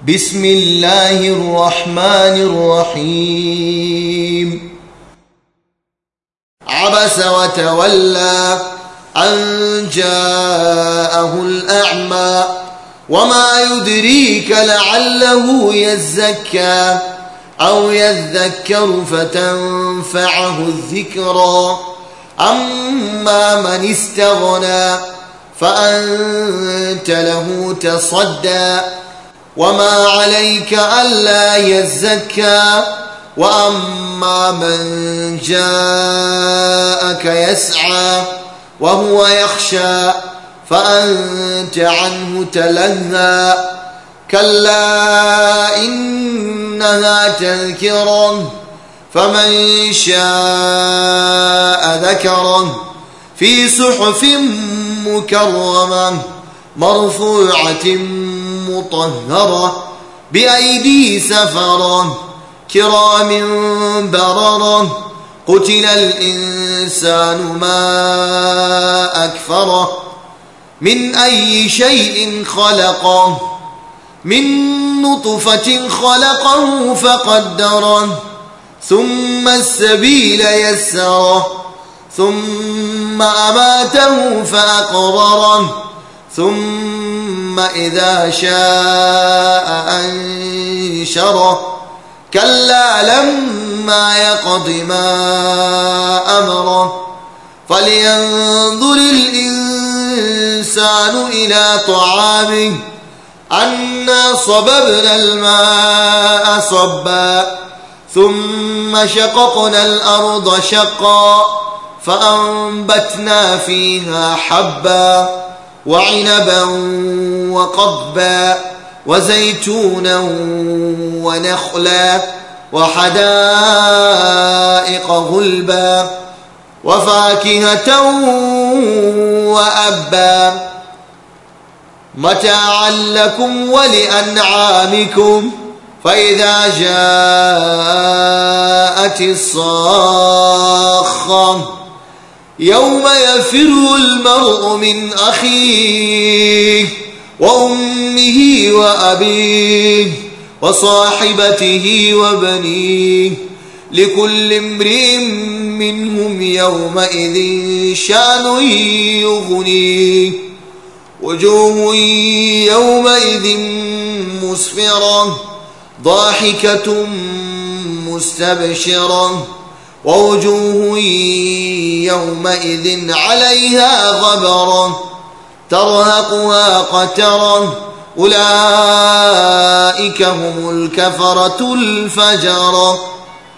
بسم الله الرحمن الرحيم عبس وتولى أن جاءه الأعمى وما يدريك لعله يزكى أو يذكر فتنفعه الذكرى أما من استغنى فأنت له تصدى وما عليك ألا يزكى وأما من جاءك يسعى وهو يخشى فأنت عنه تلهى كلا إنها تذكرة فمن شاء ذكره في صحف مكرمة مرفوعة مطهرة بأيدي سفرة كرام بررة قتل الإنسان ما أكفره من أي شيء خلقه من نطفة خلقه فقدره ثم السبيل يسره ثم أماته فأقبره ثم إذا شاء أنشره كلا لما يقض ما أمره فلينظر الإنسان إلى طعامه أنا صببنا الماء صبا ثم شققنا الأرض شقا فأنبتنا فيها حبا وعنبا وقضبا وزيتونا ونخلا وحدائق غلبا وفاكهة وأبا متاعا لكم ولأنعامكم فإذا جاءت الصاخة يوم يفر المرء من أخيه وأمه وأبيه وصاحبته وبنيه لكل امرئ منهم يومئذ شأن يغنيه وجوه يومئذ مسفرة ضاحكة مستبشرة ووجوه يومئذ عليها غبرة ترهقها قترة أولئك هم الكفرة الفجرة.